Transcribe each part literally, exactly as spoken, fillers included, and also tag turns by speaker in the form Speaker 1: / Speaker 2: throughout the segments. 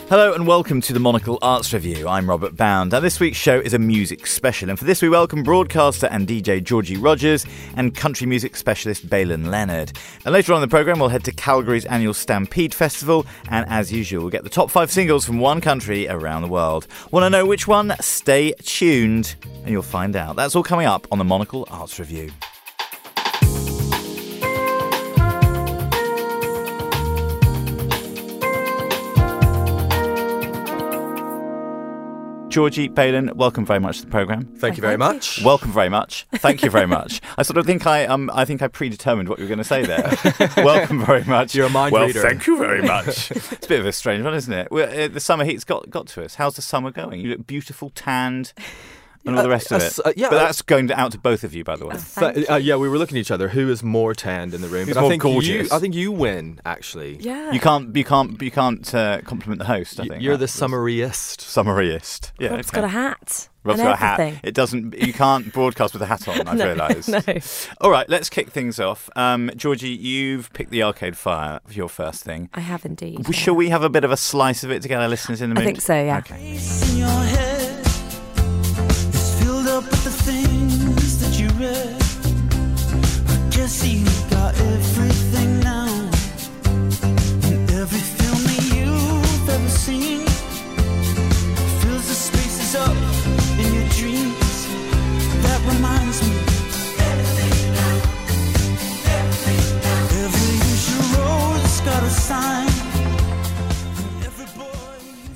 Speaker 1: Hello and welcome to the Monocle Arts Review. I'm Robert Bound. Now this week's show is a music special, and for this we welcome broadcaster and D J Georgie Rogers and country music specialist Baylan Leonard. And later on in the programme we'll head to Calgary's annual Stampede Festival, and as usual we'll get the top five singles from one country around the world. Want to know which one? Stay tuned and you'll find out. That's all coming up on the Monocle Arts Review. Georgie, Baylan, welcome very much to the programme.
Speaker 2: Thank you very much.
Speaker 1: Welcome very much. Thank you very much. I sort of think I um I think I predetermined what you were going to say there. Welcome very much.
Speaker 2: You're a mind
Speaker 1: well,
Speaker 2: reader.
Speaker 1: Well, thank you very much. It's a bit of a strange one, isn't it? Well, uh, the summer heat's got got to us. How's the summer going? You look beautiful, tanned, and all the rest of it.
Speaker 2: Uh, uh, yeah,
Speaker 1: but that's going out to both of you, by the way.
Speaker 2: Th- uh, yeah, we were looking at each other. Who is more tanned in the room?
Speaker 1: Who's
Speaker 2: but
Speaker 1: more
Speaker 2: I think
Speaker 1: gorgeous?
Speaker 2: You, I think you win, actually.
Speaker 3: Yeah.
Speaker 1: You can't, you can't, you can't uh, compliment the host. I think
Speaker 2: you're the
Speaker 1: That's-
Speaker 2: summeriest.
Speaker 1: Summeriest. Yeah.
Speaker 3: Rob's
Speaker 1: okay.
Speaker 3: got a hat.
Speaker 1: Rob's
Speaker 3: and
Speaker 1: got a hat.
Speaker 3: everything.
Speaker 1: It doesn't. You can't broadcast with a hat on. I've
Speaker 3: No,
Speaker 1: realised.
Speaker 3: no.
Speaker 1: All right, let's kick things off. Um, Georgie, you've picked the Arcade Fire for your first thing.
Speaker 3: I have indeed.
Speaker 1: Well, shall we have a bit of a slice of it to get our listeners in the mood?
Speaker 3: I think so, yeah.
Speaker 1: Okay.
Speaker 4: In your head, it's filled up with the things that you read. I guess you got everything now. And every film that you've ever seen fills the spaces up in your dreams. That reminds me. Everything now. Everything now. Every usual road's got a sign. Every boy.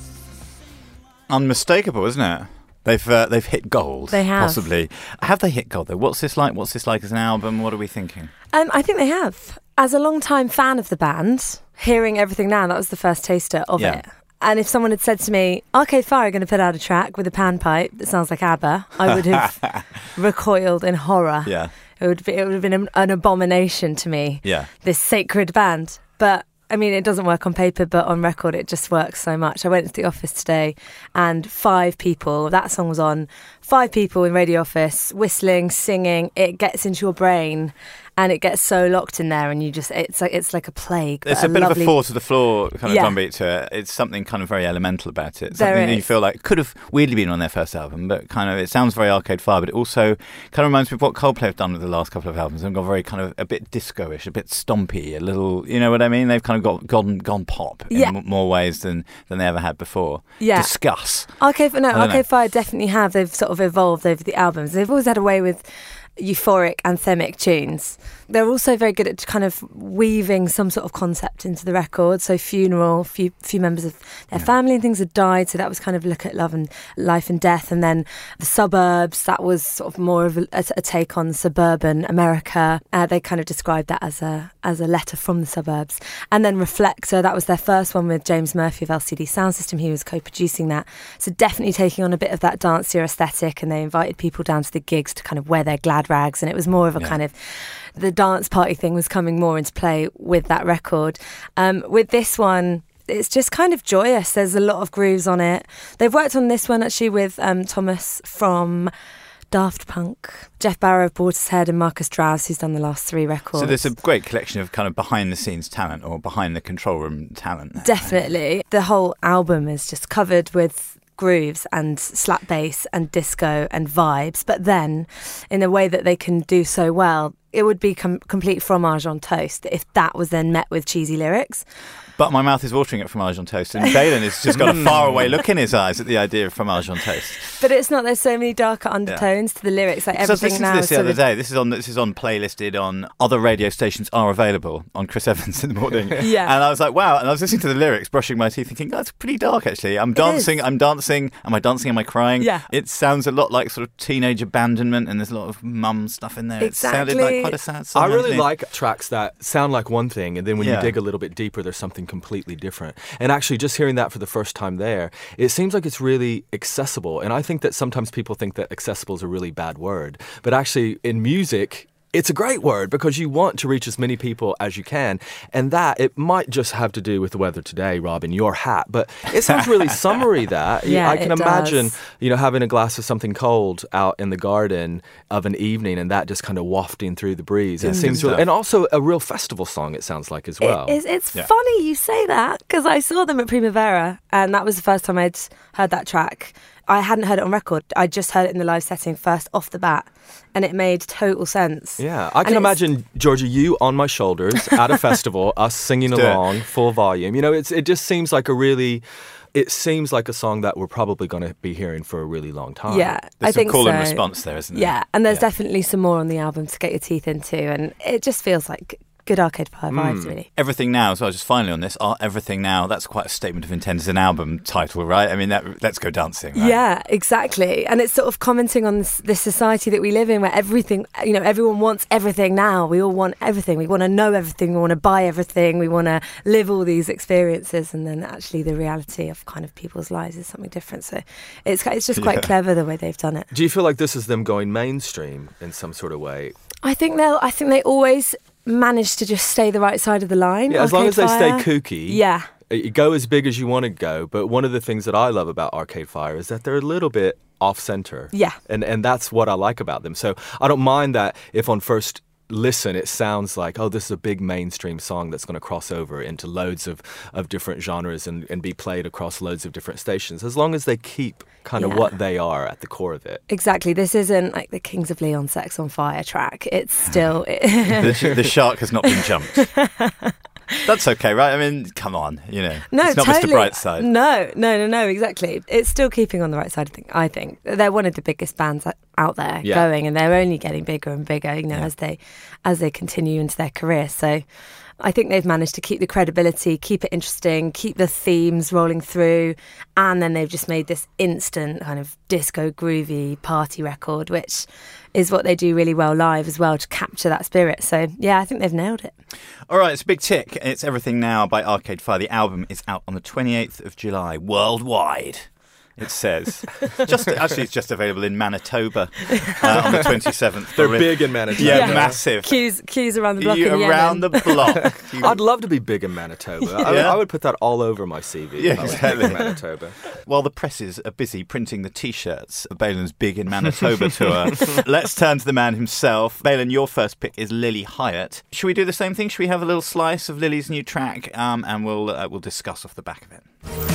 Speaker 1: Unmistakable, isn't it? They've uh, they've hit gold.
Speaker 3: They have.
Speaker 1: Possibly. Have they hit gold though? What's this like? What's this like as an album? What are we thinking?
Speaker 3: Um, I think they have. As a long-time fan of the band, hearing Everything Now, that was the first taster of
Speaker 1: Yeah.
Speaker 3: it. And if someone had said to me, Arcade Fire are going to put out a track with a panpipe that sounds like ABBA, I would have recoiled in horror.
Speaker 1: Yeah.
Speaker 3: It would be, it would have been an, an abomination to me,
Speaker 1: Yeah.
Speaker 3: this sacred band. But I mean, it doesn't work on paper, but on record, it just works so much. I went into the office today and five people, that song was on, five people in Radio Office, whistling, singing, it gets into your brain and it gets so locked in there and you just, it's like it's like a plague.
Speaker 1: It's
Speaker 3: but
Speaker 1: a bit
Speaker 3: lovely...
Speaker 1: of a four to the floor kind of
Speaker 3: Yeah.
Speaker 1: drum beat to it. It's something kind of very elemental about it.
Speaker 3: There
Speaker 1: Something that you
Speaker 3: is.
Speaker 1: feel like could have weirdly been on their first album, but kind of it sounds very Arcade Fire, but it also kind of reminds me of what Coldplay have done with the last couple of albums. They've gone very kind of a bit disco-ish, a bit stompy, a little, you know what I mean? They've kind of got gone gone pop in
Speaker 3: Yeah.
Speaker 1: m- more ways than, than they ever had before.
Speaker 3: Yeah.
Speaker 1: Discuss.
Speaker 3: Arcade, no,
Speaker 1: don't know.
Speaker 3: Arcade Fire definitely have. They've sort of evolved over the albums. They've always had a way with euphoric, anthemic tunes. They're also very good at kind of weaving some sort of concept into the record. So funeral, few few members of their
Speaker 1: Yeah.
Speaker 3: family and things had died. So that was kind of look at love and life and death. And then the suburbs, that was sort of more of a, a take on suburban America. Uh, they kind of described that as a as a letter from the suburbs. And then Reflector, that was their first one with James Murphy of L C D Sound System. He was co-producing that. So definitely taking on a bit of that dancier aesthetic. And they invited people down to the gigs to kind of wear their glad rags. And it was more of a
Speaker 1: Yeah.
Speaker 3: kind of, the dance party thing was coming more into play with that record. Um, with this one, it's just kind of joyous. There's a lot of grooves on it. They've worked on this one actually with um, Thomas from Daft Punk, Jeff Barrow of Portishead, and Marcus Drowse, who's done the last three records.
Speaker 1: So there's a great collection of kind of behind-the-scenes talent or behind the control room talent there.
Speaker 3: Definitely. The whole album is just covered with grooves and slap bass and disco and vibes, but then in a way that they can do so well, it would be com- complete fromage on toast if that was then met with cheesy lyrics.
Speaker 1: But my mouth is watering at fromage on toast, and Baylan has just got a faraway look in his eyes at the idea of fromage on toast.
Speaker 3: But it's not. There's so many darker undertones to the lyrics. Like
Speaker 1: So I was
Speaker 3: everything
Speaker 1: listening
Speaker 3: now
Speaker 1: to this
Speaker 3: is
Speaker 1: the
Speaker 3: sort
Speaker 1: other
Speaker 3: of,
Speaker 1: day. This is on this is on playlisted on other radio stations are available on Chris Evans in the morning.
Speaker 3: Yeah.
Speaker 1: And I was like, wow. And I was listening to the lyrics, brushing my teeth, thinking, that's pretty dark actually. I'm dancing.
Speaker 3: is.
Speaker 1: I'm dancing. Am I dancing? Am I crying?
Speaker 3: Yeah.
Speaker 1: It sounds a lot like sort of teenage abandonment, and there's a lot of mum stuff in there. It sounded like
Speaker 3: Exactly.
Speaker 1: quite a sad song.
Speaker 2: I really
Speaker 1: actually.
Speaker 2: like tracks that sound like one thing, and then when
Speaker 1: Yeah.
Speaker 2: you dig a little bit deeper, there's something completely different. And actually, just hearing that for the first time there, it seems like it's really accessible. And I think that sometimes people think that accessible is a really bad word. But actually, in music, It's a great word because you want to reach as many people as you can. And that, it might just have to do with the weather today, Robin, your hat. But it sounds really summery, that.
Speaker 3: Yeah,
Speaker 2: I can
Speaker 3: it
Speaker 2: imagine,
Speaker 3: does.
Speaker 2: you know, having a glass of something cold out in the garden of an evening and that just kind of wafting through the breeze. It seems really, and also a real festival song, it sounds like, as well.
Speaker 3: It is, it's
Speaker 1: Yeah.
Speaker 3: funny you say that because I saw them at Primavera and that was the first time I'd heard that track. I hadn't heard it on record. I just heard it in the live setting first off the bat and it made total sense.
Speaker 2: Yeah, I can
Speaker 3: And it's-
Speaker 2: imagine, Georgia, you on my shoulders at a festival, us singing
Speaker 1: Let's do it.
Speaker 2: along, full volume. You know, it's it just seems like a really, it seems like a song that we're probably going to be hearing for a really long time.
Speaker 3: Yeah,
Speaker 1: There's
Speaker 3: I
Speaker 1: some
Speaker 3: think
Speaker 1: call
Speaker 3: so.
Speaker 1: and response there, isn't there?
Speaker 3: Yeah, and there's
Speaker 1: Yeah.
Speaker 3: definitely some more on the album to get your teeth into and it just feels like good Arcade Fire vibes, really.
Speaker 1: Everything Now, so just finally on this, uh, Everything Now, that's quite a statement of intent as an album title, right? I mean, that, let's go dancing, right?
Speaker 3: Yeah, exactly. And it's sort of commenting on this, this society that we live in where everything, you know, everyone wants everything now. We all want everything. We want to know everything. We want to buy everything. We want to live all these experiences. And then actually the reality of kind of people's lives is something different. So it's, it's just quite
Speaker 1: Yeah.
Speaker 3: clever the way they've done it.
Speaker 2: Do you feel like this is them going mainstream in some sort of way?
Speaker 3: I think they'll, I think they always manage to just stay the right side of the line.
Speaker 2: Yeah, as long as
Speaker 3: Arcade
Speaker 2: they stay
Speaker 3: Fire.
Speaker 2: kooky.
Speaker 3: Yeah.
Speaker 2: You go as big as you want to go, but one of the things that I love about Arcade Fire is that they're a little bit off-center.
Speaker 3: Yeah.
Speaker 2: And and that's what I like about them. So I don't mind that if on first listen it sounds like, oh, this is a big mainstream song that's going to cross over into loads of, of different genres and, and be played across loads of different stations, as long as they keep kind of
Speaker 3: Yeah.
Speaker 2: what they are at the core of it.
Speaker 3: Exactly. This isn't like the Kings of Leon Sex on Fire track. It's still...
Speaker 1: the, sh- the shark has not been jumped. That's okay, right? I mean, come on, you know.
Speaker 3: No,
Speaker 1: it's not
Speaker 3: totally.
Speaker 1: Mister Brightside.
Speaker 3: No, no, no, no, exactly. It's still keeping on the right side of things, I think. They're one of the biggest bands out there
Speaker 2: Yeah.
Speaker 3: going and they're only getting bigger and bigger, you know,
Speaker 1: Yeah.
Speaker 3: as they as they continue into their career. So I think they've managed to keep the credibility, keep it interesting, keep the themes rolling through, and then they've just made this instant kind of disco groovy party record, which is what they do really well live as well, to capture that spirit. So yeah, I think they've nailed it.
Speaker 1: All right, it's a big tick. It's Everything Now by Arcade Fire. The album is out on the twenty-eighth of July worldwide. It says. just Actually, it's just available in Manitoba uh, on the twenty-seventh.
Speaker 2: They're big in Manitoba.
Speaker 1: Yeah,
Speaker 3: Yeah.
Speaker 1: massive.
Speaker 3: Queues, queues around the block
Speaker 1: You,
Speaker 3: in Yemen.
Speaker 1: around the block. You-
Speaker 2: I'd love to be big in Manitoba. I, would,
Speaker 1: Yeah.
Speaker 2: I would put that all over my C V.
Speaker 1: Yeah,
Speaker 2: if I was
Speaker 1: exactly.
Speaker 2: big in Manitoba.
Speaker 1: While the presses are busy printing the T-shirts of Balin's Big in Manitoba tour, let's turn to the man himself. Balin, your first pick is Lily Hyatt. Should we do the same thing? Should we have a little slice of Lily's new track, um, and we'll uh, we'll discuss off the back of it.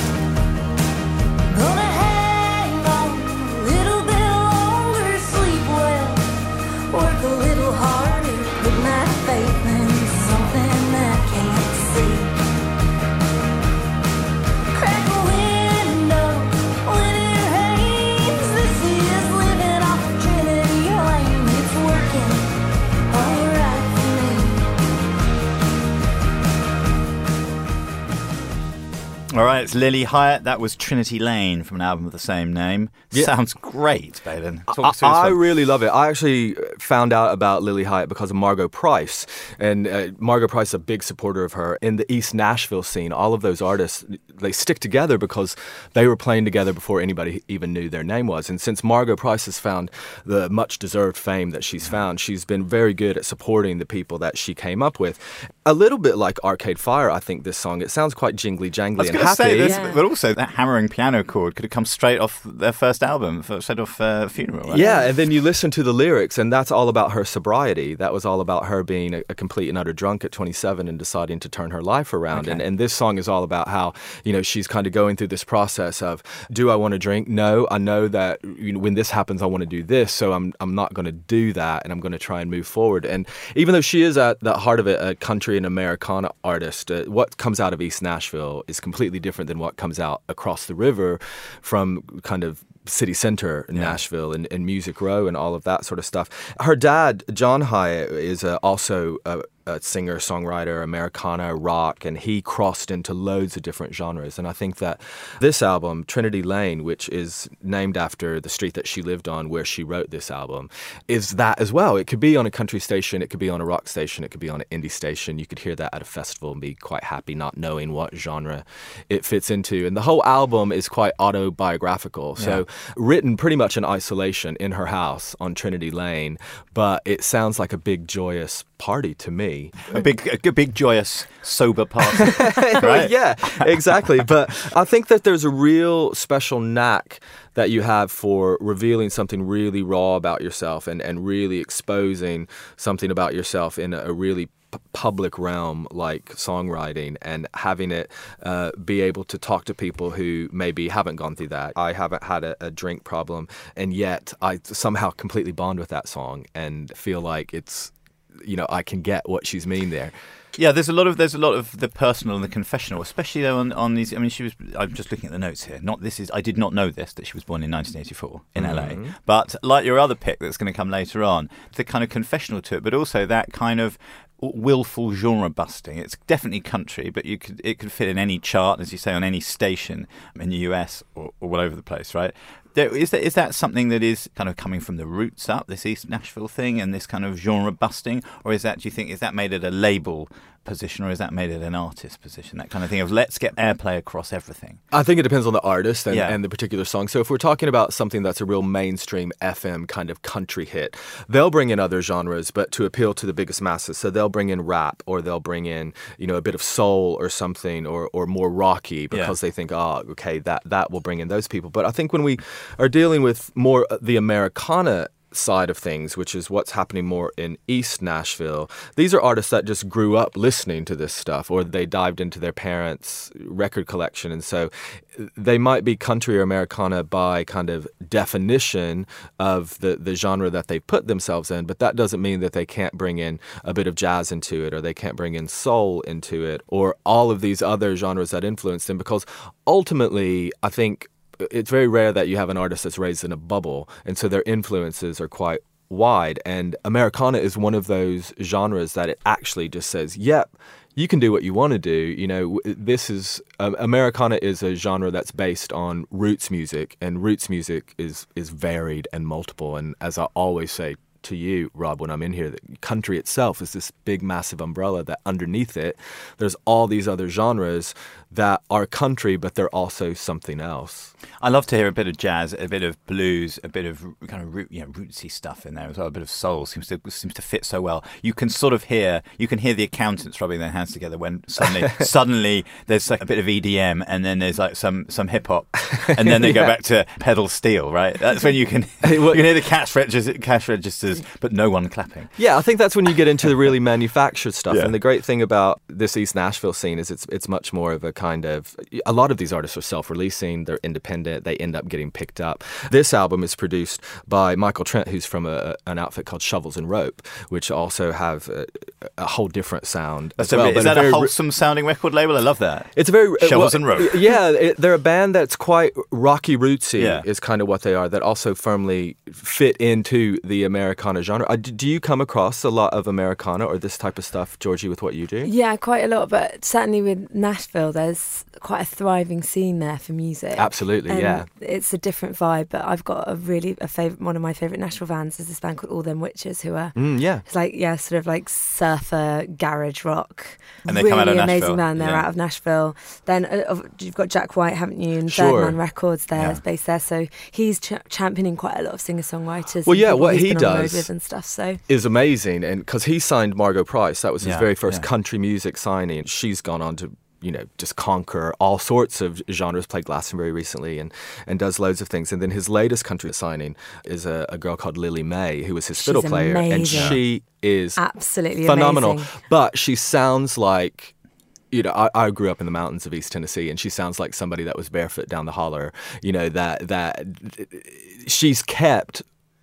Speaker 5: Gonna hang on a little bit longer, sleep well, work a little harder, put my faith in something I can't see. Crack a window when it rains. This is living off of Trinity Lane. It's working alright for me.
Speaker 1: All right, it's Lily Hyatt. That was Trinity Lane from an album of the same name.
Speaker 2: Yeah.
Speaker 1: Sounds great, Balin. Talk
Speaker 2: I,
Speaker 1: us through this
Speaker 2: I
Speaker 1: one.
Speaker 2: really love it. I actually found out about Lily Hyatt because of Margot Price. And uh, Margot Price is a big supporter of her. In the East Nashville scene, all of those artists, they stick together because they were playing together before anybody even knew their name was. And since Margot Price has found the much-deserved fame that she's found, she's been very good at supporting the people that she came up with. A little bit like Arcade Fire, I think, this song. It sounds quite jingly-jangly
Speaker 1: I was
Speaker 2: and
Speaker 1: going to
Speaker 2: happy.
Speaker 1: say this,
Speaker 3: Yeah.
Speaker 1: but also that hammering piano chord could have come straight off their first album, straight off uh, Funeral. Right?
Speaker 2: Yeah, and then you listen to the lyrics, and that's all about her sobriety. That was all about her being a, a complete and utter drunk at twenty-seven and deciding to turn her life around.
Speaker 1: Okay.
Speaker 2: And, and this song is all about how, you know, she's kind of going through this process of, do I want to drink? No, I know that, you know, when this happens, I want to do this, so I'm I'm not going to do that, and I'm going to try and move forward. And even though she is at the heart of it, a country and Americana artist, uh, what comes out of East Nashville is completely different than what comes out across the river from kind of city center in
Speaker 1: Yeah.
Speaker 2: Nashville and, and Music Row and all of that sort of stuff. Her dad, John Hyatt, is uh, also a, a singer, songwriter, Americana, rock, and he crossed into loads of different genres. And I think that this album, Trinity Lane, which is named after the street that she lived on where she wrote this album, is that as well. It could be on a country station, it could be on a rock station, it could be on an indie station. You could hear that at a festival and be quite happy not knowing what genre it fits into. And the whole album is quite autobiographical. So yeah. written pretty much in isolation in her house on Trinity Lane, but it sounds like a big joyous party to me.
Speaker 1: A big, a big joyous sober party, right?
Speaker 2: Yeah, exactly. But I think that there's a real special knack that you have for revealing something really raw about yourself and, and really exposing something about yourself in a, a really p- public realm like songwriting, and having it uh, be able to talk to people who maybe haven't gone through that. I haven't had a, a drink problem, and yet I somehow completely bond with that song and feel like it's, you know, I can get what she's meaning there.
Speaker 1: Yeah, there's a lot of there's a lot of the personal and the confessional, especially though on, on these. I mean, she was. I'm just looking at the notes here. Not this is. I did not know this that she was born in nineteen eighty-four in mm-hmm. L A. But like your other pick that's going to come later on, the kind of confessional to it, but also that kind of willful genre busting. It's definitely country, but you could it could fit in any chart, as you say, on any station in the U S or, or all over the place, right? There, is that is that something that is kind of coming from the roots up, this East Nashville thing and this kind of genre busting, or is that, do you think, is that made it a label position, or is that made it an artist position? That kind of thing of let's get airplay across everything.
Speaker 2: I think it depends on the artist and,
Speaker 1: yeah.
Speaker 2: and the particular song. So if we're talking about something that's a real mainstream F M kind of country hit, they'll bring in other genres, but to appeal to the biggest masses. So they'll bring in rap, or they'll bring in, you know, a bit of soul or something, or or more rocky, because yeah. they think, oh, okay, that that will bring in those people. But I think when we are dealing with more the Americana side of things, which is what's happening more in East Nashville, these are artists that just grew up listening to this stuff, or they dived into their parents' record collection, and so they might be country or Americana by kind of definition of the, the genre that they put themselves in, but that doesn't mean that they can't bring in a bit of jazz into it, or they can't bring in soul into it, or all of these other genres that influence them, because ultimately, I think it's very rare that you have an artist that's raised in a bubble, and so their influences are quite wide. And Americana is one of those genres that it actually just says, yep, you can do what you want to do. You know, this is um, Americana is a genre that's based on roots music, and roots music is is varied and multiple. And as I always say to you, Rob, when I'm in here, that country itself is this big, massive umbrella that underneath it, there's all these other genres that are country, but they're also something else.
Speaker 1: I love to hear a bit of jazz, a bit of blues, a bit of kind of root, you know, rootsy stuff in there as well. A bit of soul seems to seems to fit so well. You can sort of hear, you can hear the accountants rubbing their hands together when suddenly, suddenly there's like a bit of E D M, and then there's like some some hip hop, and then they yeah. go back to pedal steel. Right, that's when you can you can hear the cash registers, cash registers, but no one clapping.
Speaker 2: Yeah, I think that's when you get into the really manufactured stuff.
Speaker 1: Yeah.
Speaker 2: And the great thing about this East Nashville scene is it's it's much more of a kind of, a lot of these artists are self-releasing, they're independent, they end up getting picked up. This album is produced by Michael Trent, who's from a, an outfit called Shovels and Rope, which also have a, a whole different sound.
Speaker 1: That's
Speaker 2: as well.
Speaker 1: a, is that a wholesome sounding record label? I love that.
Speaker 2: It's a very
Speaker 1: Shovels
Speaker 2: well,
Speaker 1: and Rope.
Speaker 2: Yeah, it, they're a band that's quite rocky rootsy,
Speaker 1: yeah.
Speaker 2: is kind of what they are, that also firmly fit into the Americana genre. Uh, do you come across a lot of Americana or this type of stuff, Georgie, with what you do?
Speaker 3: Yeah, quite a lot, but certainly with Nashville, there's quite a thriving scene there for music.
Speaker 2: Absolutely,
Speaker 3: and
Speaker 2: yeah.
Speaker 3: It's a different vibe, but I've got a really, a favorite, one of my favourite Nashville bands is this band called All Them Witches, who are,
Speaker 2: mm, yeah.
Speaker 3: it's like, yeah, sort of like surfer, garage rock.
Speaker 1: And they
Speaker 3: really
Speaker 1: come out of
Speaker 3: amazing
Speaker 1: Nashville.
Speaker 3: band, they're
Speaker 1: yeah.
Speaker 3: out of Nashville. Then uh, you've got Jack White, haven't you, and
Speaker 2: Sure.
Speaker 3: Third Man Records there,
Speaker 1: Yeah.
Speaker 3: is based there, so he's ch- championing quite a lot of singer-songwriters.
Speaker 2: Well,
Speaker 3: and
Speaker 2: yeah,
Speaker 3: people
Speaker 2: what
Speaker 3: he's
Speaker 2: he
Speaker 3: been on the road
Speaker 2: does
Speaker 3: with and stuff, so.
Speaker 2: is amazing, and because he signed Margot Price, that was his
Speaker 1: Yeah,
Speaker 2: very first
Speaker 1: yeah.
Speaker 2: country music signing. She's gone on to, you know, just conquer all sorts of genres, played Glastonbury recently, and, and does loads of things. And then his latest country signing is a, a girl called Lily May, who was his
Speaker 3: She's
Speaker 2: fiddle player, and
Speaker 3: amazing.
Speaker 2: she is
Speaker 3: Absolutely
Speaker 2: phenomenal.
Speaker 3: amazing.
Speaker 2: But she sounds like, you know, I, I grew up in the mountains of East Tennessee, and she sounds like somebody that was barefoot down the holler. You know, that that she's kept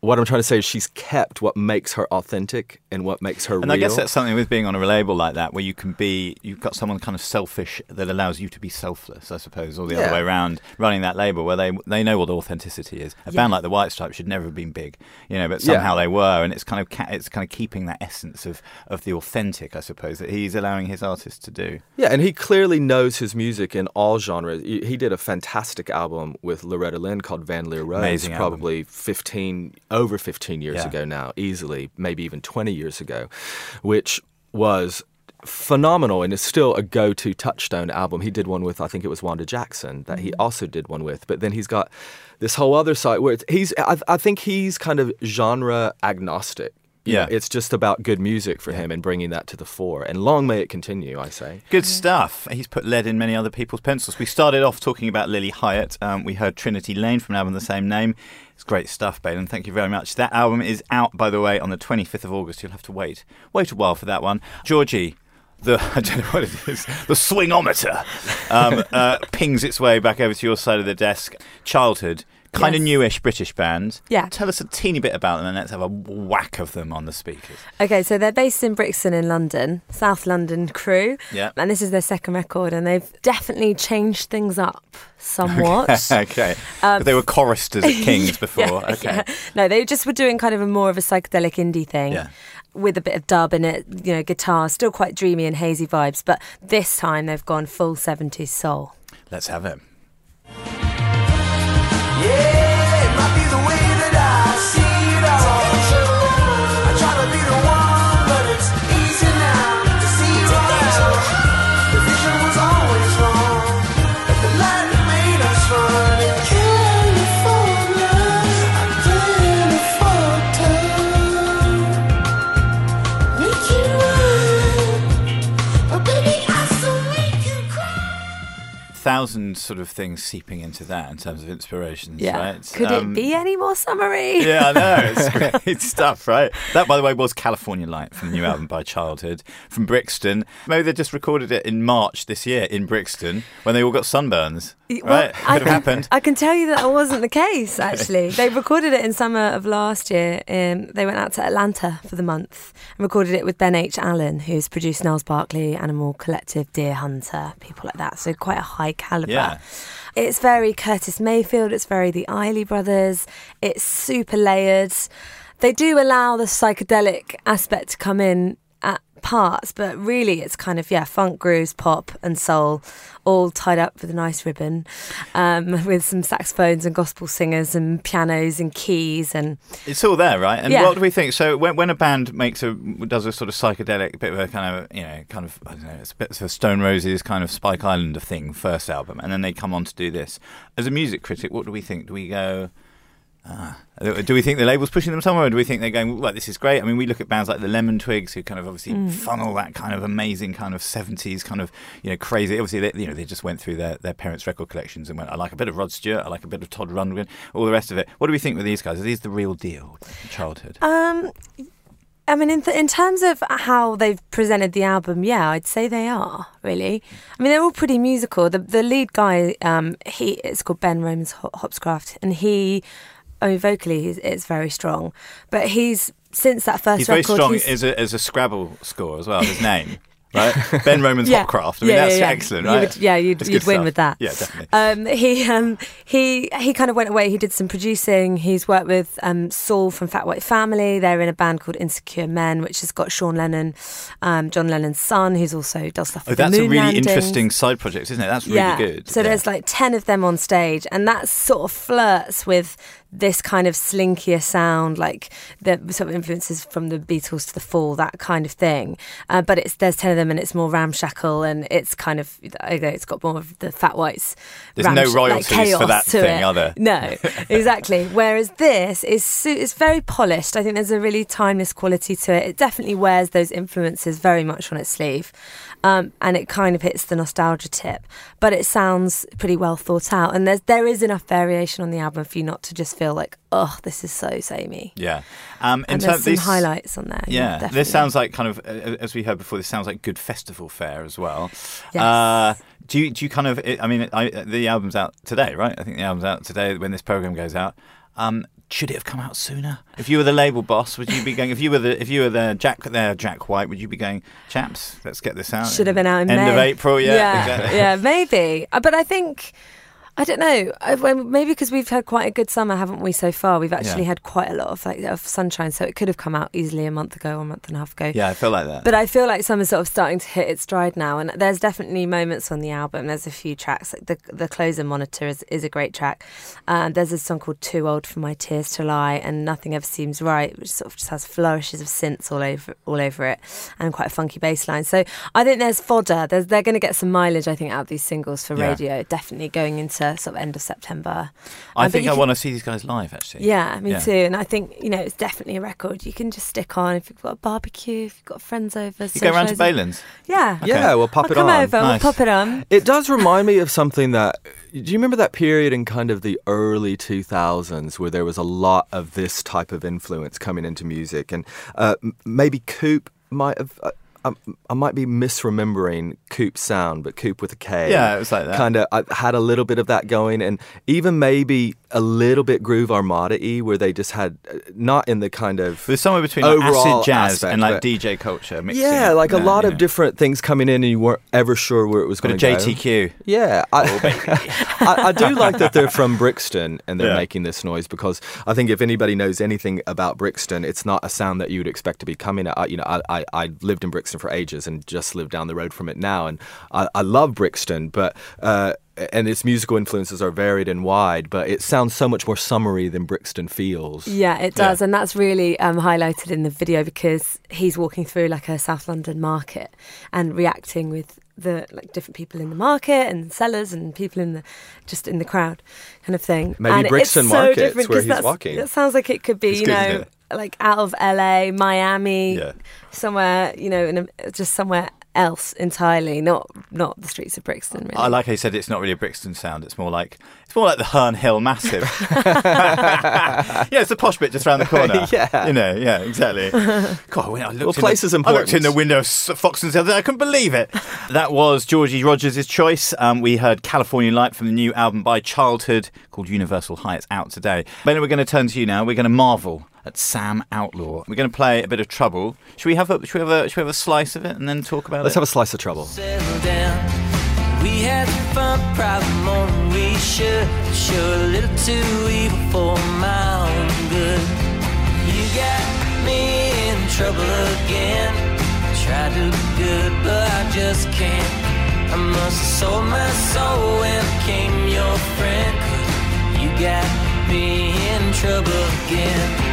Speaker 2: what I'm trying to say is she's kept what makes her authentic and what makes her
Speaker 1: And
Speaker 2: real.
Speaker 1: I guess that's something with being on a label like that, where you can be, you've got someone kind of selfish that allows you to be selfless, I suppose, or the
Speaker 2: Yeah.
Speaker 1: other way around, running that label where they they know what authenticity is. A
Speaker 3: Yeah.
Speaker 1: band like the White Stripes should never have been big, you know, but somehow
Speaker 2: Yeah.
Speaker 1: they were, and it's kind of ca- it's kind of keeping that essence of, of the authentic, I suppose, that he's allowing his artists to do.
Speaker 2: Yeah, and he clearly knows his music in all genres. He he did a fantastic album with Loretta Lynn called Van Leer Rose,
Speaker 1: Amazing album.
Speaker 2: probably fifteen, over fifteen years
Speaker 1: Yeah.
Speaker 2: ago now, easily, maybe even twenty years ago, which was phenomenal and is still a go-to touchstone album. He did one with, I think it was Wanda Jackson, that he also did one with. But then he's got this whole other side where it's, he's, I, I think he's kind of genre agnostic. You
Speaker 1: Yeah.
Speaker 2: know, it's just about good music for him and bringing that to the fore. And long may it continue, I say.
Speaker 1: Good stuff. He's put lead in many other people's pencils. We started off talking about Lily Hyatt. Um, we heard Trinity Lane from an album of the same name. It's great stuff, Balin. Thank you very much. That album is out, by the way, on the twenty-fifth of August. You'll have to wait. Wait a while for that one. Georgie, the, I don't know what it is, the swingometer um, uh, pings its way back over to your side of the desk. Childhood. Kind of
Speaker 3: Yes.
Speaker 1: newish British band.
Speaker 3: Yeah.
Speaker 1: Tell us a teeny bit about them and let's have a whack of them on the speakers.
Speaker 3: Okay, so they're based in Brixton in London, South London crew.
Speaker 1: Yeah.
Speaker 3: And this is their second record, and they've definitely changed things up somewhat.
Speaker 1: Okay. But they were choristers at King's before.
Speaker 3: Um, Yeah,
Speaker 1: okay.
Speaker 3: yeah. No, they just were doing kind of a more of a psychedelic indie thing.
Speaker 1: Yeah.
Speaker 3: With a bit of dub in it, you know, guitar, still quite dreamy and hazy vibes, but this time they've gone full seventies soul.
Speaker 1: Let's have it.
Speaker 4: Yeah, it might be the way that I see it all. I try to be the one, but it's easy now to see right. The vision was always wrong, but the light made us run. In California, I can't afford to make you run, but baby, I still make you cry.
Speaker 1: Thousand sort of things seeping into that in terms of inspirations,
Speaker 3: Yeah.
Speaker 1: right?
Speaker 3: Could
Speaker 1: Um,
Speaker 3: it be any more summery?
Speaker 1: Yeah, I know. It's great stuff, right? That, by the way, was California Light from the new album by Childhood from Brixton. Maybe they just recorded it in March this year in Brixton when they all got sunburns.
Speaker 3: Well,
Speaker 1: Right? Could
Speaker 3: I
Speaker 1: have
Speaker 3: can,
Speaker 1: happened.
Speaker 3: I can tell you that wasn't the case, actually. They recorded it in summer of last year. Um, they went out to Atlanta for the month and recorded it with Ben H. Allen, who's produced Niles Barkley, Animal Collective, Deer Hunter, people like that. So quite a high calibre.
Speaker 1: Yeah.
Speaker 3: It's very Curtis Mayfield. It's very the Isley Brothers. It's super layered. They do allow the psychedelic aspect to come in at parts, but really it's kind of, yeah, funk, grooves, pop and soul, all tied up with a nice ribbon, um, with some saxophones and gospel singers and pianos and keys. And
Speaker 1: It's all there, right? And
Speaker 3: Yeah.
Speaker 1: what do we think? So when when a band makes a does a sort of psychedelic bit of a kind of, you know, kind of, I don't know, it's a bit of a Stone Roses kind of Spike Islander thing, first album, and then they come on to do this. As a music critic, what do we think? Do we go, ah, do we think the label's pushing them somewhere, or do we think they're going, well, this is great? I mean, we look at bands like the Lemon Twigs, who kind of obviously funnel that kind of amazing kind of seventies kind of, you know, crazy. Obviously, they, you know, they just went through their, their parents' record collections and went, I like a bit of Rod Stewart, I like a bit of Todd Rundgren, all the rest of it. What do we think with these guys? Are these the real deal? Childhood.
Speaker 3: um, I mean, in, th- in terms of how they've presented the album, yeah, I'd say they are, really. I mean, they're all pretty musical. The the lead guy, um, he it's called Ben Romans Ho- Hopscraft, and he, I mean, vocally, he's, it's very strong. But he's, since that first
Speaker 1: He's very
Speaker 3: record...
Speaker 1: strong
Speaker 3: he's-
Speaker 1: as a, as a Scrabble score as well, his name. Right? Ben Romans
Speaker 3: Yeah.
Speaker 1: Hopcraft. I mean,
Speaker 3: Yeah,
Speaker 1: that's
Speaker 3: yeah, yeah.
Speaker 1: excellent,
Speaker 3: You
Speaker 1: right?
Speaker 3: would- yeah, you'd-
Speaker 1: That's
Speaker 3: you'd
Speaker 1: good
Speaker 3: win
Speaker 1: stuff.
Speaker 3: with that.
Speaker 1: Yeah, definitely.
Speaker 3: Um, he um, he he kind of went away. He did some producing. He's worked with um, Saul from Fat White Family. They're in a band called Insecure Men, which has got Sean Lennon, um, John Lennon's son, who's also does stuff
Speaker 1: Oh,
Speaker 3: with the
Speaker 1: that's a
Speaker 3: moon
Speaker 1: really
Speaker 3: landings.
Speaker 1: interesting side project, isn't it? That's really
Speaker 3: yeah.
Speaker 1: good.
Speaker 3: So
Speaker 1: Yeah.
Speaker 3: there's like ten of them on stage, and that sort of flirts with this kind of slinkier sound, like the sort of influences from the Beatles to the Fall, that kind of thing. Uh, but it's there's ten of them, and it's more ramshackle, and it's kind of, I know, it's got more of the Fat Whites.
Speaker 1: There's no
Speaker 3: ramsh-
Speaker 1: royalties
Speaker 3: like chaos
Speaker 1: for that
Speaker 3: to
Speaker 1: thing,
Speaker 3: it.
Speaker 1: are there?
Speaker 3: No, exactly. Whereas this is su- it's very polished. I think there's a really timeless quality to it. It definitely wears those influences very much on its sleeve. Um, and it kind of hits the nostalgia tip, but it sounds pretty well thought out. And there's there is enough variation on the album for you not to just feel like, oh, this is so samey.
Speaker 1: Yeah. Um, in
Speaker 3: And
Speaker 1: terms
Speaker 3: there's some
Speaker 1: these-
Speaker 3: highlights on there.
Speaker 1: Yeah,
Speaker 3: definitely.
Speaker 1: this sounds like kind of, uh, as we heard before, this sounds like good festival fare as well.
Speaker 3: Yes.
Speaker 1: Uh, do you, do you kind of, I mean, I, the album's out today, right? I think the album's out today when this program goes out. Um, should it have come out sooner? If you were the label boss, would you be going? If you were the if you were the Jack there Jack White, would you be going, chaps? Let's get this out.
Speaker 3: Should have been out in
Speaker 1: end
Speaker 3: May.
Speaker 1: of April. Yeah,
Speaker 3: yeah,
Speaker 1: exactly.
Speaker 3: yeah, maybe. Uh, But I think. I don't know. I, well, maybe because we've had quite a good summer, haven't we, so far? We've actually
Speaker 1: Yeah.
Speaker 3: had quite a lot of like of sunshine, so it could have come out easily a month ago or a month and a half ago.
Speaker 1: Yeah, I feel like that.
Speaker 3: But I feel like summer's sort of starting to hit its stride now, and there's definitely moments on the album. There's a few tracks, like the the Closer Monitor is, is a great track. Um, there's a song called Too Old for My Tears to Lie, and Nothing Ever Seems Right, which sort of just has flourishes of synths all over all over it, and quite a funky bass line. So I think there's fodder. There's, they're going to get some mileage, I think, out of these singles for
Speaker 1: Yeah.
Speaker 3: radio, definitely going into sort of end of September.
Speaker 1: I
Speaker 3: Um, but
Speaker 1: think
Speaker 3: you
Speaker 1: I
Speaker 3: can-
Speaker 1: want to see these guys live, actually.
Speaker 3: Yeah, me
Speaker 1: Yeah.
Speaker 3: too. And I think, you know, it's definitely a record you can just stick on if you've got a barbecue, if you've got friends over.
Speaker 1: You go round to
Speaker 3: socialising.
Speaker 1: Baylands.
Speaker 3: Yeah.
Speaker 2: Yeah, we'll pop
Speaker 3: I'll
Speaker 2: it
Speaker 3: come
Speaker 2: on.
Speaker 3: over,
Speaker 1: Nice.
Speaker 3: we'll pop it on.
Speaker 2: It does remind me of something that. Do you remember that period in kind of the early two thousands where there was a lot of this type of influence coming into music? And uh, m- maybe Coop might have. Uh, I, I might be misremembering Coop's sound, but Coop with a K.
Speaker 1: Yeah, it was like that.
Speaker 2: Kind of I had a little bit of that going, and even maybe a little bit Groove Armada-y, where they just had, uh, not in the kind of.
Speaker 1: There's somewhere between like,
Speaker 2: Overall
Speaker 1: acid jazz
Speaker 2: aspect,
Speaker 1: and like
Speaker 2: but-
Speaker 1: D J culture mixing.
Speaker 2: Yeah, like a
Speaker 1: Yeah,
Speaker 2: lot
Speaker 1: yeah.
Speaker 2: of different things coming in, and you weren't ever sure where it was
Speaker 1: Bit
Speaker 2: going
Speaker 1: of
Speaker 2: to go.
Speaker 1: J T Q.
Speaker 2: Yeah, I, I, I do like that they're from Brixton and they're
Speaker 1: Yeah.
Speaker 2: making this noise, because I think if anybody knows anything about Brixton, it's not a sound that you would expect to be coming at. I- You know, I, I, I lived in Brixton for ages and just live down the road from it now, and I, I love Brixton, but uh, and its musical influences are varied and wide, but it sounds so much more summery than Brixton feels.
Speaker 3: Yeah, it does.
Speaker 1: Yeah.
Speaker 3: And that's really um, highlighted in the video because he's walking through like a South London market and reacting with the like different people in the market and sellers and people in the just in the crowd kind of thing.
Speaker 2: Maybe
Speaker 3: and
Speaker 2: Brixton
Speaker 3: it's so
Speaker 2: Market's
Speaker 3: different
Speaker 2: where
Speaker 3: 'cause
Speaker 2: he's
Speaker 3: that's-
Speaker 2: walking.
Speaker 3: It sounds like it could be,
Speaker 1: It's
Speaker 3: you
Speaker 1: good,
Speaker 3: know,
Speaker 1: isn't it?
Speaker 3: like out of L A, Miami,
Speaker 1: Yeah.
Speaker 3: somewhere, you know, in a, just somewhere else entirely, not not the streets of Brixton. Really.
Speaker 1: I like how you said it's not really a Brixton sound. It's more like it's more like the Herne Hill Massive. Yeah, it's a posh bit just around the corner.
Speaker 2: Yeah.
Speaker 1: you know, yeah, exactly. God, when I looked
Speaker 2: Well,
Speaker 1: in
Speaker 2: place
Speaker 1: the,
Speaker 2: is
Speaker 1: I looked in
Speaker 2: important.
Speaker 1: the window of Foxton's the other day. I couldn't believe it. That was Georgie Rogers' choice. Um, we heard California Light from the new album by Childhood called Universal High. It's out today. Bailey, we're going to turn to you now. We're going to marvel at Sam Outlaw. We're going to play a bit of Trouble. Should we have a should we have a should we have a slice of it and then talk about
Speaker 2: Let's
Speaker 1: it?
Speaker 2: have a slice of trouble.
Speaker 4: Settle down. We had some fun, probably more than we should. Sure, a little too evil for my own good. You got me in trouble again. Tried to be good, but I just can't. I must have sold my soul when I became your friend. 'Cause you got me in trouble again.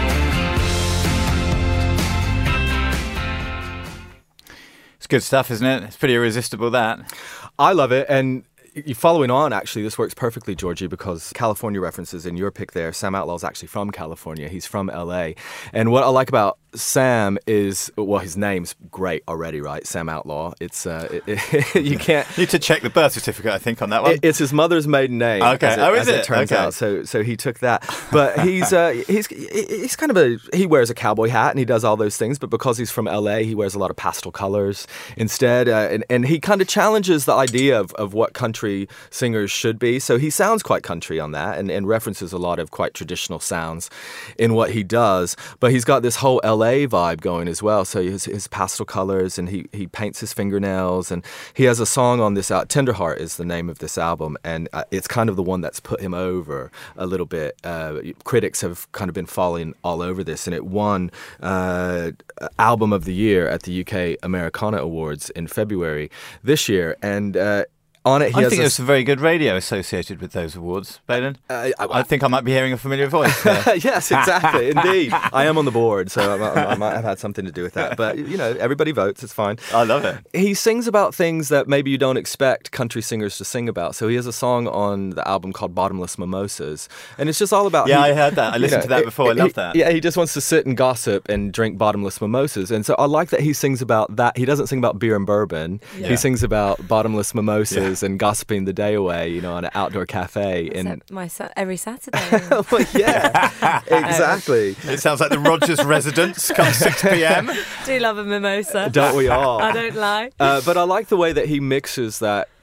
Speaker 1: It's good stuff, isn't it? It's pretty irresistible, that.
Speaker 2: I love it, and y- following on, actually, this works perfectly, Georgie, because California references in your pick there. Sam Outlaw's actually from California. He's from L A. And what I like about Sam is, well, his name's great already, right? Sam Outlaw. It's uh, it, it, you can't.
Speaker 1: Need to check the birth certificate, I think, on that one.
Speaker 2: It, it's his mother's maiden name.
Speaker 1: Okay.
Speaker 2: as it,
Speaker 1: Oh, is
Speaker 2: as
Speaker 1: it?
Speaker 2: turns
Speaker 1: Okay.
Speaker 2: out. So, so he took that. But he's uh, he's he's kind of a he wears a cowboy hat and he does all those things. But because he's from L A, he wears a lot of pastel colors instead. Uh, and and he kind of challenges the idea of, of what country singers should be. So he sounds quite country on that, and, and references a lot of quite traditional sounds in what he does. But he's got this whole L A vibe going as well. So his, his pastel colors, and he, he paints his fingernails, and he has a song on this out. Tenderheart is the name of this album, and uh, it's kind of the one that's put him over a little bit. Uh, critics have kind of been falling all over this, and it won uh, Album of the Year at the U K Americana Awards in February this year, and uh, on it he
Speaker 1: I
Speaker 2: has
Speaker 1: think
Speaker 2: a
Speaker 1: there's some very good radio associated with those awards, Baden.
Speaker 2: Uh, I-
Speaker 1: I think I might be hearing a familiar voice there.
Speaker 2: yes, exactly. Indeed. I am on the board, so I, I, I might have had something to do with that. But, you know, everybody votes. It's fine.
Speaker 1: I love it.
Speaker 2: He sings about things that maybe you don't expect country singers to sing about. So he has a song on the album called Bottomless Mimosas. And it's just all about...
Speaker 1: Yeah,
Speaker 2: he-
Speaker 1: I heard that. I
Speaker 2: you
Speaker 1: listened
Speaker 2: know,
Speaker 1: to that before. I
Speaker 2: he-
Speaker 1: love that.
Speaker 2: Yeah, he just wants to sit and gossip and drink bottomless mimosas. And so I like that he sings about that. He doesn't sing about beer and bourbon.
Speaker 1: Yeah.
Speaker 2: He sings about bottomless mimosas and gossiping the day away, you know, on an outdoor cafe.
Speaker 3: Except
Speaker 2: And
Speaker 3: my sa- every Saturday.
Speaker 2: well, yeah, exactly.
Speaker 1: It sounds like the Rogers residence come six p.m.
Speaker 3: Do love a mimosa.
Speaker 2: Don't we all?
Speaker 3: I don't lie.
Speaker 2: Uh, but I like the way that he mixes that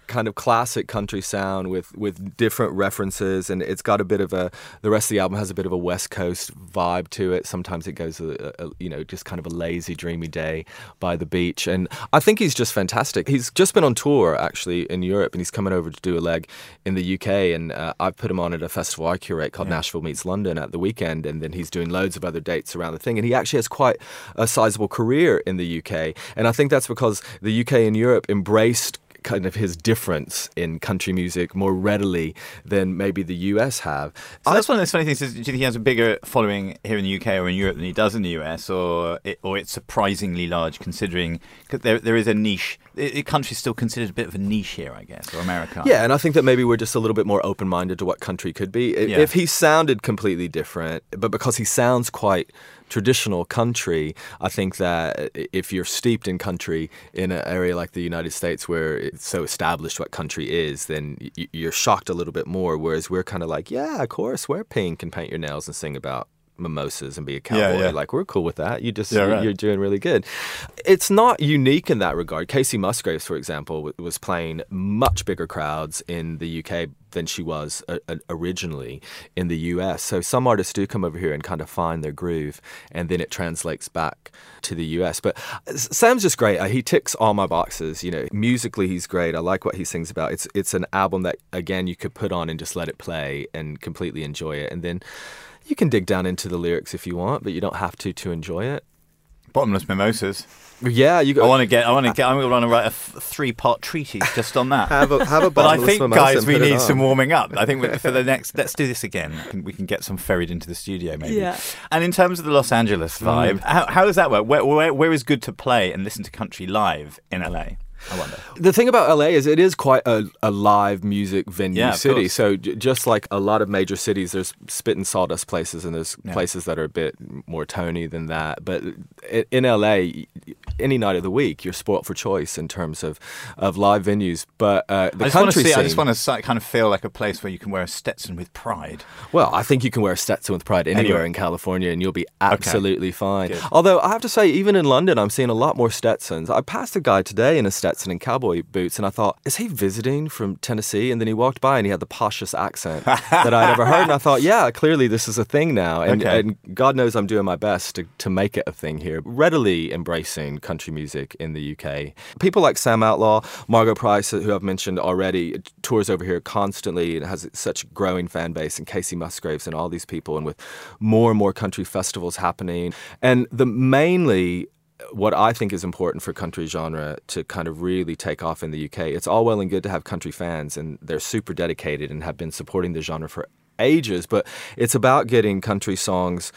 Speaker 2: kind of classic country sound with, with different references, and it's got a bit of a, the rest of the album has a bit of a West Coast vibe to it. Sometimes it goes, a, a, you know, just kind of a lazy, dreamy day by the beach. And I think he's just fantastic. He's just been on tour, actually, in Europe, and he's coming over to do a leg in the U K, and uh, I've put him on at a festival I curate called yeah. Nashville Meets London at the weekend, and then he's doing loads of other dates around the thing, and he actually has quite a sizable career in the U K. And I think that's because the U K and Europe embraced kind of his difference in country music more readily than maybe the U S have.
Speaker 1: So that's one of those funny things. Is, do you think he has a bigger following here in the U K or in Europe than he does in the U S, or it, or it's surprisingly large considering cause there there is a niche? The country's still considered a bit of a niche here, I guess, or America.
Speaker 2: Yeah, and I think that maybe we're just a little bit more open-minded to what country could be. If,
Speaker 1: yeah.
Speaker 2: if he sounded completely different, but because he sounds quite traditional country, I think that if you're steeped in country in an area like the United States where it's so established what country is, then you're shocked a little bit more, whereas we're kind of like, yeah, of course, wear pink and paint your nails and sing about mimosas and be a cowboy.
Speaker 1: Yeah, yeah. Like,
Speaker 2: we're cool with that. You just,
Speaker 1: yeah, right.
Speaker 2: you're doing really good. It's not unique in that regard. Casey Musgraves, for example, was playing much bigger crowds in the U K than she was uh, originally in the U S. So some artists do come over here and kind of find their groove, and then it translates back to the U S. But Sam's just great. Uh, he ticks all my boxes. You know, musically he's great. I like what he sings about. It's it's an album that, again, you could put on and just let it play and completely enjoy it. And then you can dig down into the lyrics if you want, but you don't have to to enjoy it.
Speaker 1: Bottomless mimosas.
Speaker 2: Yeah, you. Go,
Speaker 1: I want to get. I want to get. I'm going to write a th- three-part treatise just on that.
Speaker 2: have a have a.
Speaker 1: But I think,
Speaker 2: mimosa
Speaker 1: guys, we need
Speaker 2: on.
Speaker 1: some warming up. I think for the next, let's do this again. We can get some ferried into the studio, maybe.
Speaker 3: Yeah.
Speaker 1: And in terms of the Los Angeles vibe, mm. how how does that work? Where, where where is good to play and listen to country live in L A? I wonder.
Speaker 2: The thing about L A is it is quite a, a live music venue
Speaker 1: yeah,
Speaker 2: city. So j- just like a lot of major cities, there's spit and sawdust places, and there's yeah. places that are a bit more Tony than that. But in L A, any night of the week, you're spoilt for choice in terms of, of live venues. But uh, the
Speaker 1: I just
Speaker 2: country
Speaker 1: want to see.
Speaker 2: scene,
Speaker 1: I just want to kind of feel like a place where you can wear a Stetson with pride.
Speaker 2: Well, I think you can wear a Stetson with pride anywhere
Speaker 1: anyway.
Speaker 2: in California, and you'll be absolutely
Speaker 1: okay.
Speaker 2: fine.
Speaker 1: Good.
Speaker 2: Although I have to say, even in London, I'm seeing a lot more Stetsons. I passed a guy today in a Stetson and cowboy boots, and I thought, is he visiting from Tennessee? And then he walked by and he had the poshest accent that I'd ever heard, and I thought, yeah, clearly this is a thing now, and,
Speaker 1: okay.
Speaker 2: and God knows I'm doing my best to, to make it a thing here. Readily embracing country music in the U K. People like Sam Outlaw, Margot Price, who I've mentioned already, tours over here constantly and has such a growing fan base, and Casey Musgraves and all these people, and with more and more country festivals happening. And the mainly what I think is important for country genre to kind of really take off in the U K, it's all well and good to have country fans, and they're super dedicated and have been supporting the genre for ages, but it's about getting country songs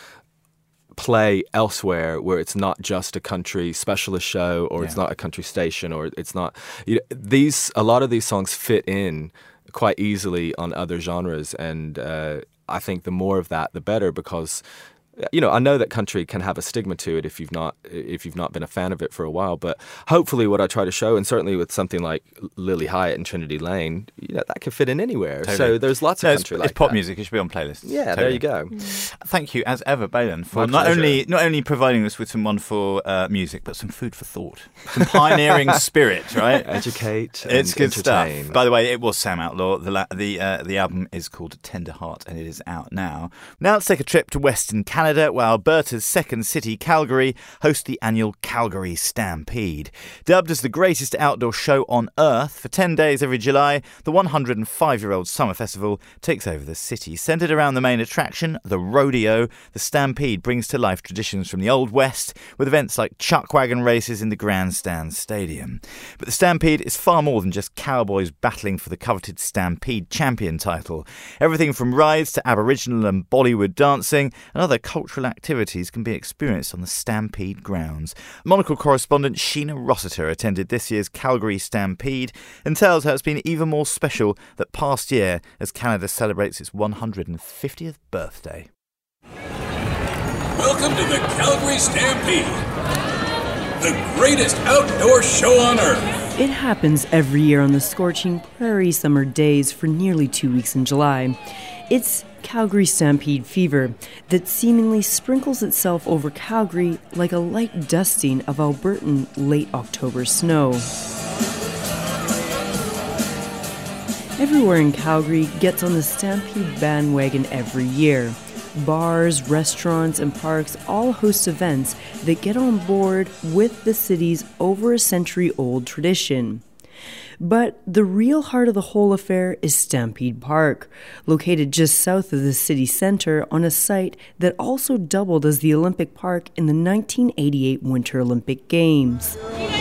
Speaker 2: play elsewhere where it's not just a country specialist show, or yeah. it's not a country station, or it's not, you know, these, a lot of these songs fit in quite easily on other genres, and uh, I think the more of that, the better, because you know, I know that country can have a stigma to it if you've not if you've not been a fan of it for a while. But hopefully, what I try to show, and certainly with something like Lily Hyatt and Trinity Lane, you know, that can fit in anywhere.
Speaker 1: Totally.
Speaker 2: So there's lots of
Speaker 1: no,
Speaker 2: country
Speaker 1: it's,
Speaker 2: like
Speaker 1: it's pop
Speaker 2: that.
Speaker 1: music. It should be on playlists.
Speaker 2: Yeah,
Speaker 1: totally.
Speaker 2: There you go.
Speaker 1: Thank you, as ever, Balin, for
Speaker 2: My
Speaker 1: not
Speaker 2: pleasure.
Speaker 1: only not only providing us with some wonderful uh, music, but some food for thought, some pioneering spirit. Right,
Speaker 2: educate. And
Speaker 1: it's good
Speaker 2: entertain.
Speaker 1: stuff. By the way, it was Sam Outlaw. The la- the uh, the album is called Tender Heart, and it is out now. Now let's take a trip to Western Canada, where Alberta's second city, Calgary, hosts the annual Calgary Stampede. Dubbed as the greatest outdoor show on Earth, for ten days every July, the one hundred five-year-old summer festival takes over the city. Centred around the main attraction, the rodeo, the Stampede brings to life traditions from the Old West, with events like chuck wagon races in the Grandstand Stadium. But the Stampede is far more than just cowboys battling for the coveted Stampede champion title. Everything from rides to Aboriginal and Bollywood dancing and other cultural activities can be experienced on the Stampede grounds. Monocle correspondent Sheena Rossiter attended this year's Calgary Stampede and tells how it's been even more special that past year as Canada celebrates its one hundred fiftieth birthday.
Speaker 6: Welcome to the Calgary Stampede, the greatest outdoor show on Earth.
Speaker 7: It happens every year on the scorching prairie summer days for nearly two weeks in July. It's Calgary Stampede fever that seemingly sprinkles itself over Calgary like a light dusting of Albertan late October snow. Everywhere in Calgary gets on the Stampede bandwagon every year. Bars, restaurants, and parks all host events that get on board with the city's over a century-old tradition. But the real heart of the whole affair is Stampede Park, located just south of the city centre on a site that also doubled as the Olympic Park in the nineteen eighty-eight Winter Olympic Games.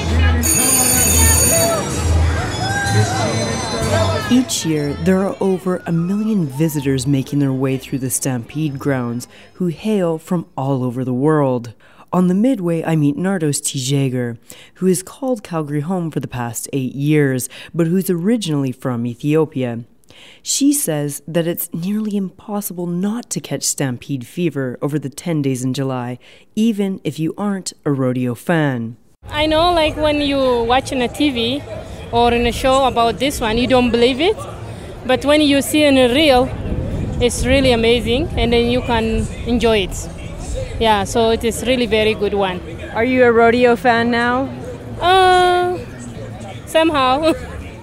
Speaker 7: Each year, there are over a million visitors making their way through the Stampede grounds who hail from all over the world. On the midway, I meet Nardos Tijager, who has called Calgary home for the past eight years, but who's originally from Ethiopia. She says that it's nearly impossible not to catch Stampede fever over the ten days in July, even if you aren't a rodeo fan.
Speaker 8: I know, like when you watch on a T V or in a show about this one, you don't believe it, but when you see in a real, it's really amazing, and then you can enjoy it. Yeah, so it is really very good one.
Speaker 9: Are you a rodeo fan now?
Speaker 8: Uh, somehow.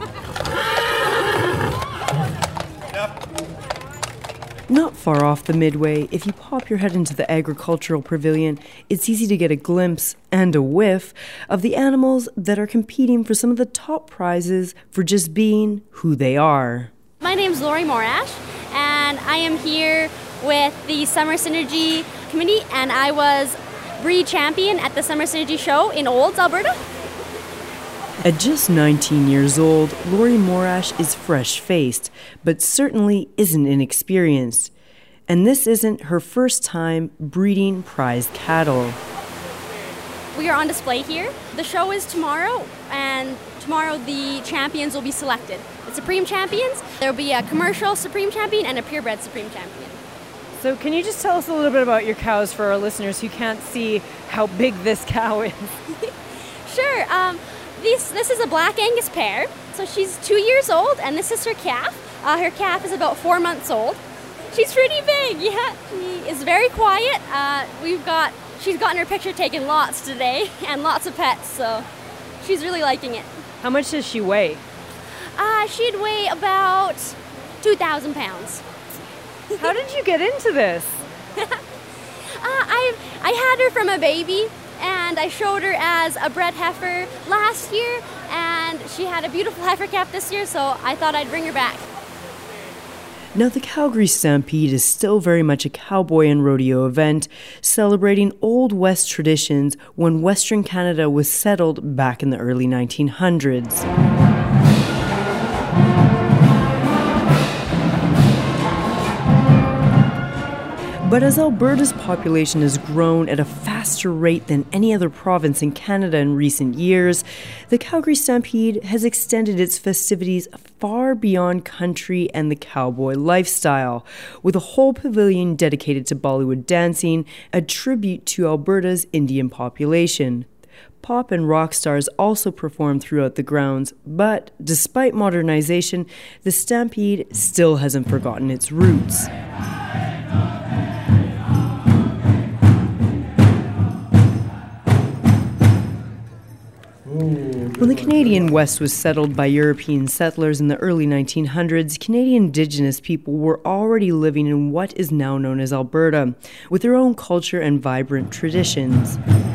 Speaker 7: Not far off the midway, if you pop your head into the agricultural pavilion, it's easy to get a glimpse and a whiff of the animals that are competing for some of the top prizes for just being who they are.
Speaker 10: My name's Lori Morash, and I am here with the Summer Synergy Committee, and I was breed champion at the Summer Synergy show in Olds, Alberta.
Speaker 7: At just nineteen years old, Lori Morash is fresh-faced, but certainly isn't inexperienced. And this isn't her first time breeding prized cattle.
Speaker 10: We are on display here. The show is tomorrow, and tomorrow the champions will be selected. The Supreme Champions, there will be a commercial Supreme Champion and a purebred Supreme Champion.
Speaker 9: So can you just tell us a little bit about your cows for our listeners who can't see how big this cow is?
Speaker 10: Sure. Um, this, this is a Black Angus pair. So she's two years old, and this is her calf. Uh, her calf is about four months old. She's pretty big, yeah. She is very quiet. Uh, we've got, she's gotten her picture taken lots today, and lots of pets, so she's really liking it.
Speaker 9: How much does she weigh?
Speaker 10: Uh, she'd weigh about two thousand pounds.
Speaker 9: How did you get into this?
Speaker 10: uh, I I had her from a baby, and I showed her as a bred heifer last year, and she had a beautiful heifer calf this year, so I thought I'd bring her back.
Speaker 7: Now, the Calgary Stampede is still very much a cowboy and rodeo event, celebrating Old West traditions when Western Canada was settled back in the early nineteen hundreds. But as Alberta's population has grown at a faster rate than any other province in Canada in recent years, the Calgary Stampede has extended its festivities far beyond country and the cowboy lifestyle, with a whole pavilion dedicated to Bollywood dancing, a tribute to Alberta's Indian population. Pop and rock stars also perform throughout the grounds, but despite modernization, the Stampede still hasn't forgotten its roots. When the Canadian West was settled by European settlers in the early nineteen hundreds, Canadian Indigenous people were already living in what is now known as Alberta, with their own culture and vibrant traditions.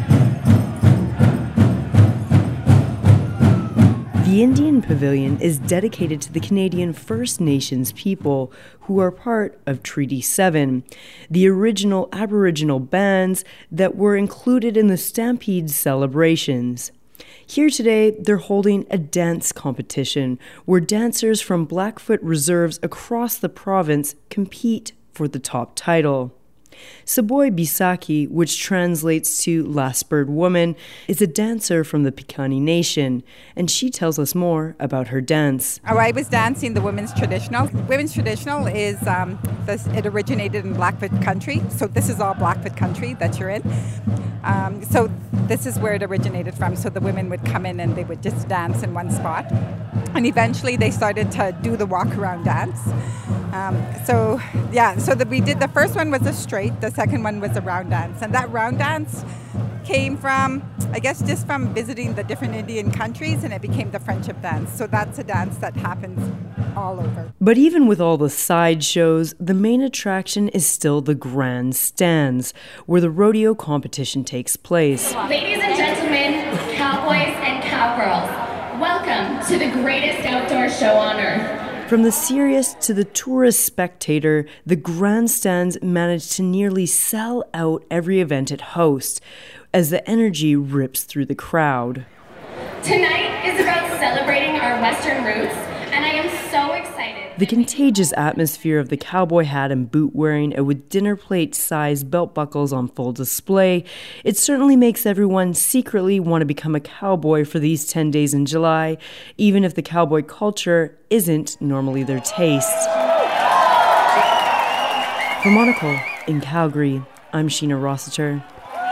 Speaker 7: The Indian Pavilion is dedicated to the Canadian First Nations people, who are part of Treaty seven, the original Aboriginal bands that were included in the Stampede celebrations. Here today, they're holding a dance competition where dancers from Blackfoot reserves across the province compete for the top title. Saboy Bisaki, which translates to Last Bird Woman, is a dancer from the Piikani Nation, and she tells us more about her dance.
Speaker 11: Oh, I was dancing the women's traditional. Women's traditional is, um, this, it originated in Blackfoot country, so this is all Blackfoot country that you're in. Um, so this is where it originated from, so the women would come in and they would just dance in one spot. And eventually they started to do the walk-around dance. Um, so, yeah, so the, we did, the first one was a straight, the second one was a round dance. And that round dance came from, I guess, just from visiting the different Indian countries, and it became the friendship dance. So that's a dance that happens all over.
Speaker 7: But even with all the side shows, the main attraction is still the grandstands, where the rodeo competition takes place.
Speaker 12: Ladies and gentlemen, cowboys and cowgirls, welcome to the greatest outdoor show on earth.
Speaker 7: From the serious to the tourist spectator, the grandstands manage to nearly sell out every event it hosts, as the energy rips through the crowd.
Speaker 12: Tonight is about celebrating our Western roots, and I am so excited.
Speaker 7: The contagious atmosphere of the cowboy hat and boot wearing, and with dinner plate sized belt buckles on full display, it certainly makes everyone secretly want to become a cowboy for these ten days in July, even if the cowboy culture isn't normally their taste. For Monocle in Calgary, I'm Sheena Rossiter.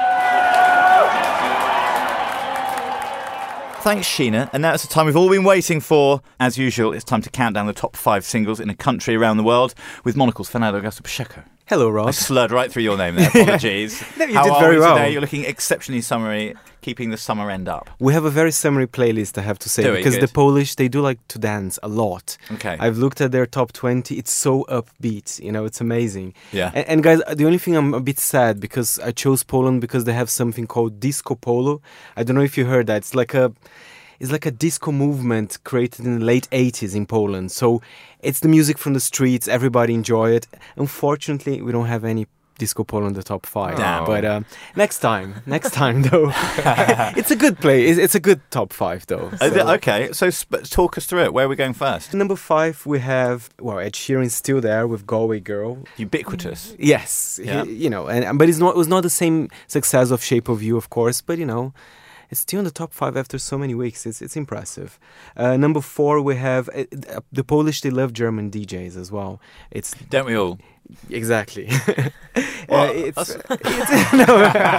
Speaker 1: Thanks, Sheena. And now it's the time we've all been waiting for. As usual, it's time to count down the top five singles in a country around the world with Monocle's Fernando Augusto Pacheco.
Speaker 2: Hello, Rob.
Speaker 1: I slurred right through your name there. Apologies.
Speaker 2: No, you
Speaker 1: How
Speaker 2: did
Speaker 1: are
Speaker 2: very
Speaker 1: we
Speaker 2: well.
Speaker 1: today? You're looking exceptionally summery, keeping the summer end up.
Speaker 2: We have a very summery playlist, I have to say,
Speaker 1: Do we?
Speaker 2: because
Speaker 1: Good.
Speaker 2: the Polish, they do like to dance a lot.
Speaker 1: Okay.
Speaker 2: I've looked at their top twenty. It's so upbeat, you know, it's amazing.
Speaker 1: Yeah.
Speaker 2: And, and guys, the only thing I'm a bit sad because I chose Poland because they have something called Disco Polo. I don't know if you heard that. It's like a It's like a disco movement created in the late eighties in Poland. So it's the music from the streets. Everybody enjoy it. Unfortunately, we don't have any Disco Polo in the top five.
Speaker 1: Damn.
Speaker 2: But uh, next time, next time though. It's a good play. It's, it's a good top five though.
Speaker 1: Is it?
Speaker 2: So-
Speaker 1: Okay, so sp- talk us through it. Where are we going first?
Speaker 2: Number five, we have, well, Ed Sheeran's still there with Galway Girl.
Speaker 1: Ubiquitous.
Speaker 2: Yes.
Speaker 1: Yeah.
Speaker 2: He, you know, and but it's not, it was not the same success of Shape of You, of course, but you know, it's still in the top five after so many weeks. It's it's impressive. Uh, number four, we have uh, the Polish. They love German D Js as well. It's
Speaker 1: Don't we all?
Speaker 2: Exactly.
Speaker 1: Well,
Speaker 2: uh, it's,
Speaker 1: that's-
Speaker 2: it's no.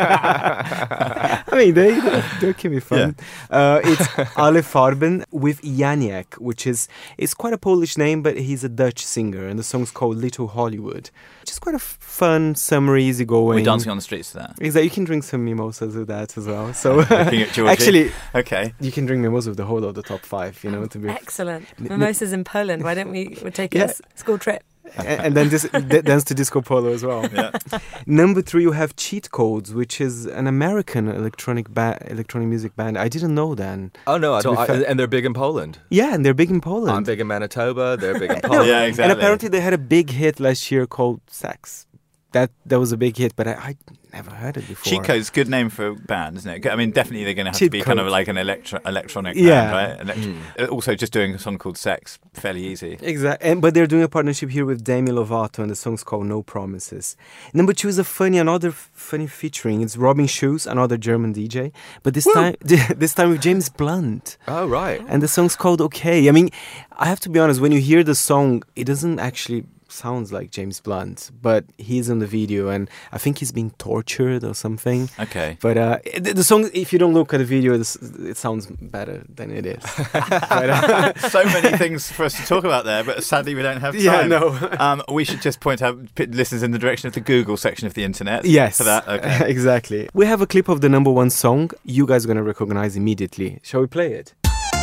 Speaker 2: I mean, they they can be fun. Uh, it's Ale Farben with Janiak, which is it's quite a Polish name, but he's a Dutch singer, and the song's called Little Hollywood. Just quite a f- fun, summer, easygoing.
Speaker 1: We're dancing on the streets to that.
Speaker 2: Exactly. You can drink some mimosas with that as well. So
Speaker 1: Looking at Georgie.
Speaker 2: actually,
Speaker 1: Okay.
Speaker 2: you can drink mimosas with the whole of the top five. You know, to be
Speaker 3: Excellent.
Speaker 2: N-
Speaker 3: Mimosas in Poland. Why don't we we'll take
Speaker 2: Yeah.
Speaker 3: a s- school trip?
Speaker 2: and, and then this d- dance to disco polo as well.
Speaker 1: Yeah.
Speaker 2: Number three, you have Cheat Codes, which is an American electronic ba- electronic music band. I didn't know that.
Speaker 13: Oh no, I
Speaker 2: To be
Speaker 13: don't, I,
Speaker 2: fair-
Speaker 13: and they're big in Poland.
Speaker 2: Yeah, and they're big in Poland.
Speaker 13: I'm big in Manitoba. They're big in
Speaker 2: No,
Speaker 13: Poland.
Speaker 1: Yeah, exactly.
Speaker 2: And apparently they had a big hit last year called Sex. That that was a big hit, but I, I never heard it before.
Speaker 1: Cheat Code's good name for a band, isn't it? I mean, definitely they're going to have
Speaker 2: Cheat
Speaker 1: to be kind of
Speaker 2: Code.
Speaker 1: like an electro- electronic
Speaker 2: Yeah.
Speaker 1: band, right? Elect- uh, Also, just doing a song called Sex, fairly easy.
Speaker 2: Exactly, and, but they're doing a partnership here with Demi Lovato, and the song's called No Promises. Number two is a funny, another f- funny featuring. It's Robin Schulz, another German D J, but this time, this time with James Blunt.
Speaker 13: Oh right.
Speaker 2: And the song's called Okay. I mean, I have to be honest, when you hear the song, it doesn't actually sounds like James Blunt, but he's in the video, and I think he's being tortured or something.
Speaker 1: Okay.
Speaker 2: But uh, the, the song, if you don't look at the video, this, it sounds better than it is. But, uh,
Speaker 1: So many things for us to talk about there, but sadly we don't have time.
Speaker 2: Yeah, no.
Speaker 1: um, we should just point out p- listeners in the direction of the Google section of the internet.
Speaker 2: Yes.
Speaker 1: For that, okay.
Speaker 2: Exactly. We have a clip of the number one song. You guys are going to recognize immediately. Shall we play it?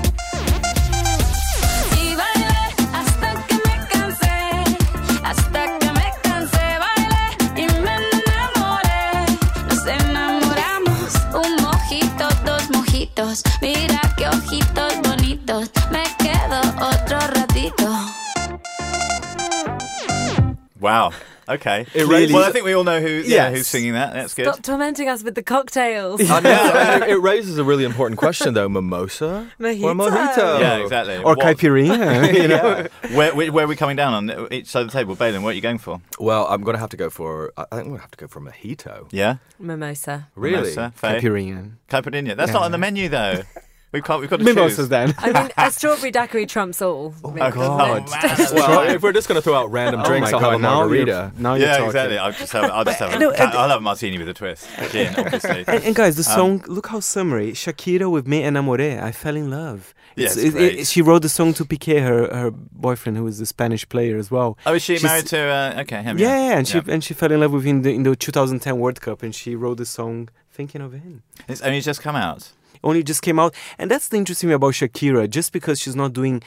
Speaker 5: Y bailé hasta que me cansé, hasta que me cansé, bailé y me enamoré. Nos enamoramos, un mojito, dos mojitos. Mira qué ojitos bonitos, me quedo otro ratito.
Speaker 1: Wow. Okay.
Speaker 2: It really-
Speaker 1: well, I think we all know who yeah,
Speaker 2: Yes.
Speaker 1: who's singing that. That's good.
Speaker 3: Stop tormenting us with the cocktails.
Speaker 13: I know. it, it raises a really important question though. Mimosa or
Speaker 3: Mojito.
Speaker 13: mojito?
Speaker 1: Yeah, exactly.
Speaker 2: Or
Speaker 1: What-
Speaker 2: caipirinha, you know?
Speaker 1: Where, where, where are we coming down on each side of the table? Balin, what are you going for?
Speaker 13: Well, I'm gonna have to go for. I think I'm gonna have to go for mojito.
Speaker 1: Yeah?
Speaker 3: Mimosa.
Speaker 13: Really?
Speaker 1: Mimosa, Faye?
Speaker 2: Caipirinha.
Speaker 1: Caipirinha. That's
Speaker 2: Yeah.
Speaker 1: not on the menu, though. We can't, we've got to
Speaker 2: Mimosas
Speaker 1: choose.
Speaker 2: then.
Speaker 3: I mean, a strawberry daiquiri trumps all.
Speaker 1: Oh,
Speaker 3: really,
Speaker 1: God.
Speaker 3: doesn't it?
Speaker 1: man.
Speaker 13: Well, if we're just gonna throw out random
Speaker 2: Oh
Speaker 13: drinks,
Speaker 2: my
Speaker 13: I'll have a
Speaker 2: God, now you're-
Speaker 13: margarita.
Speaker 2: Now you're
Speaker 1: Yeah,
Speaker 2: talking.
Speaker 1: exactly. I'll just have, I'll just have a,
Speaker 2: No, and-
Speaker 1: I'll have a martini with a twist. Gin, obviously.
Speaker 2: And, and guys, the
Speaker 1: Um,
Speaker 2: song, look how summery. Shakira with Me Enamoré, I Fell in Love.
Speaker 1: Yeah,
Speaker 2: It's-
Speaker 1: it's
Speaker 2: it-
Speaker 1: great.
Speaker 2: it- she wrote the song to Piqué, her, her boyfriend, who is a Spanish player as well.
Speaker 1: Oh, is she
Speaker 2: She's-
Speaker 1: married to, uh, okay, him,
Speaker 2: Yeah,
Speaker 1: yeah.
Speaker 2: yeah, and she
Speaker 1: Yeah.
Speaker 2: and she fell in love with him in the, in the two thousand ten World Cup, and she wrote the song thinking of him.
Speaker 1: It's only just come out.
Speaker 2: Only just came out, and that's the interesting thing about Shakira. Just because she's not doing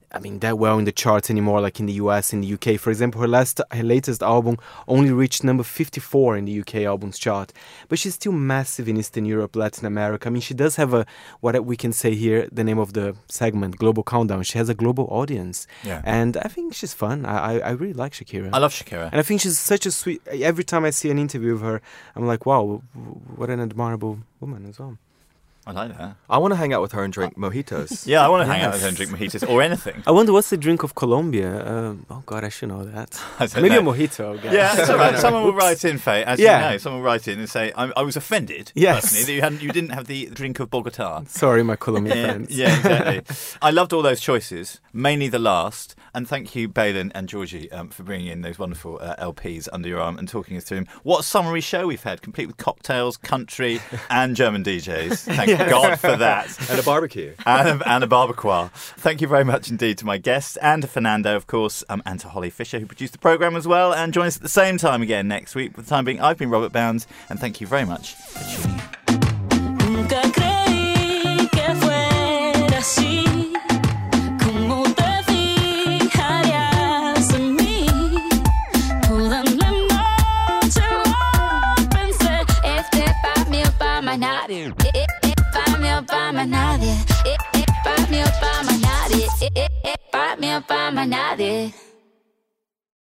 Speaker 14: I mean, that well in the charts anymore, like in the U S, in the U K. For example, her last, her latest album only reached number fifty-four in the U K albums chart. But she's still massive in Eastern Europe, Latin America. I mean, she does have a, what we can say here, the name of the segment, Global Countdown. She has a global audience.
Speaker 1: Yeah.
Speaker 14: And I think she's fun. I, I, I really like Shakira.
Speaker 1: I love Shakira.
Speaker 14: And I think she's such a sweet, every time I see an interview of her, I'm like, wow, what an admirable woman as well.
Speaker 1: I like that.
Speaker 2: I want to hang out with her and drink mojitos.
Speaker 1: Yeah, I want to hang out with her and drink mojitos or anything.
Speaker 14: I wonder what's the drink of Colombia. Uh, oh, God, I should know that. Maybe
Speaker 1: know.
Speaker 14: a mojito. Guys.
Speaker 1: Yeah, that's all right. Someone will write in, Faye, as
Speaker 14: yeah.
Speaker 1: you know. Someone will write in and say, I, I was offended,
Speaker 14: yes.
Speaker 1: personally, that you, hadn't, you didn't have the drink of Bogota.
Speaker 14: Sorry, my Colombian
Speaker 1: yeah,
Speaker 14: friends.
Speaker 1: Yeah, exactly. I loved all those choices, mainly the last. And thank you, Balin and Georgie, um, for bringing in those wonderful uh, L Ps under your arm and talking us through them. What a summary show we've had, complete with cocktails, country, and German D Js. Thank yes. God for that.
Speaker 2: And a barbecue.
Speaker 1: and, a, and a barbecue. Thank you very much indeed to my guests and to Fernando, of course, um, and to Holly Fisher, who produced the programme as well. And join us at the same time again next week. For the time being, I've been Robert Bounds, and thank you very much for tuning in.
Speaker 5: Nunca creí que fuera así. ¿Cómo te fijarías en mí? Toda la noche lo pensé. Este pa' mí o pa' más nadie. Pa' mí o pa' más nadie. Pa' mí o pa' más nadie. Pa' mí o pa' más nadie.